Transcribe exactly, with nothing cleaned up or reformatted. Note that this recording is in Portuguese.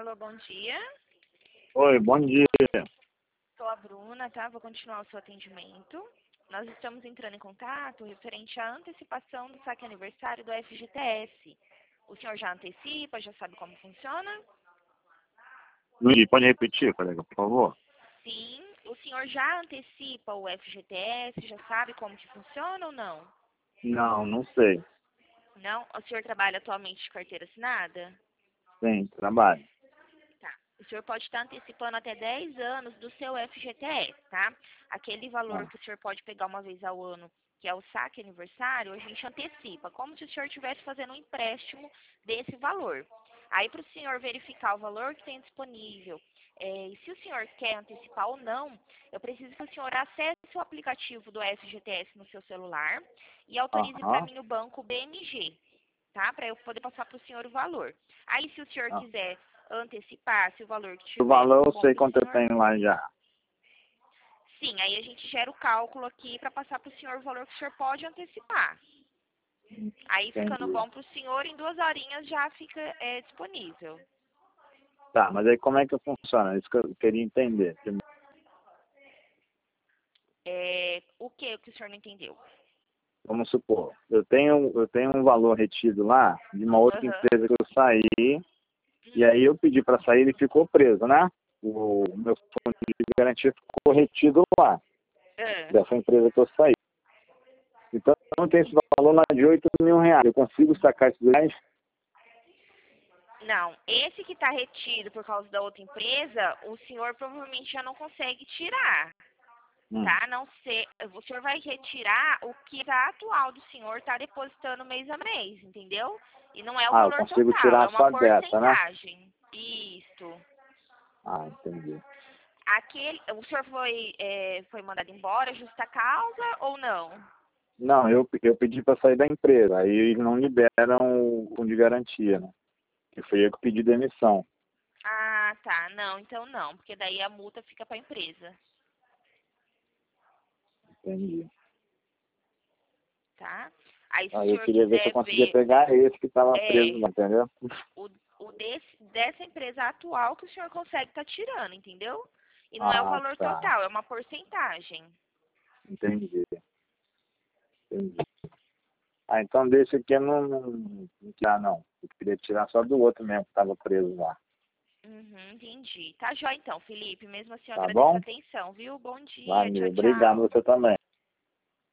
Alô, bom dia. Oi, bom dia. Sou a Bruna, tá? Vou continuar o seu atendimento. Nós estamos entrando em contato referente à antecipação do saque aniversário do F G T S. O senhor já antecipa, já sabe como funciona? Luiz, pode repetir, colega, por favor? Sim. O senhor já antecipa o F G T S, já sabe como que funciona ou não? Não, não sei. Não? O senhor trabalha atualmente de carteira assinada? Sim, trabalho. Tá. O senhor pode estar antecipando até dez anos do seu F G T S, tá? Aquele valor Ah, que o senhor pode pegar uma vez ao ano, que é o saque aniversário, a gente antecipa, como se o senhor estivesse fazendo um empréstimo desse valor. Aí, para o senhor verificar o valor que tem disponível, é, e se o senhor quer antecipar ou não, eu preciso que o senhor acesse o aplicativo do F G T S no seu celular e autorize para aham. mim o banco B M G, tá? Para eu poder passar para o senhor o valor. Aí, se o senhor Ah. quiser antecipar, se o valor que O tiver valor for eu bom sei para o quanto eu senhor, tenho lá já. sim, aí a gente gera o cálculo aqui para passar para o senhor o valor que o senhor pode antecipar. Aí, ficando Entendi. bom para o senhor, em duas horinhas já fica é, disponível. Tá, mas aí como é que funciona? Isso que eu queria entender. É, o que que o senhor não entendeu? Vamos supor, eu tenho, eu tenho um valor retido lá de uma outra Aham. empresa que eu saí, e Hum, aí eu pedi para sair e ele ficou preso, né? O meu fundo de garantia ficou retido lá, ah. dessa empresa que eu saí. Então eu tenho esse valor lá de oito mil reais. Eu consigo sacar esses reais? Não, esse que está retido por causa da outra empresa, o senhor provavelmente já não consegue tirar, Hum. tá? A não ser, o senhor vai retirar o que a atual do senhor está depositando mês a mês, entendeu? E não é o Ah, eu valor consigo total, é tirar uma só dessa, né? porcentagem. Isso. Ah, entendi. Aquele, o senhor foi, é, foi mandado embora, justa causa ou não? Não, eu, eu pedi para sair da empresa, aí eles não liberam o fundo de garantia, né? Que foi eu que pedi demissão. Ah, tá. Não, então não, porque daí a multa fica para a empresa, Entendi. tá? Aí se o Aí eu senhor queria ver se eu quiser conseguia ver, pegar esse que estava preso é, lá, entendeu? o, o desse, dessa empresa atual que o senhor consegue estar tirando, entendeu? E não é o Ah, valor tá. total, é uma porcentagem. Entendi. Entendi. Ah, então desse aqui eu não, não, não tirar, não. Eu queria tirar só do outro mesmo que estava preso lá. Uhum, entendi. Tá jóia então, Felipe. Mesmo assim, eu Tá agradeço a bom? atenção, viu? Bom dia, tchau, Valeu. Obrigado, tchau. você também.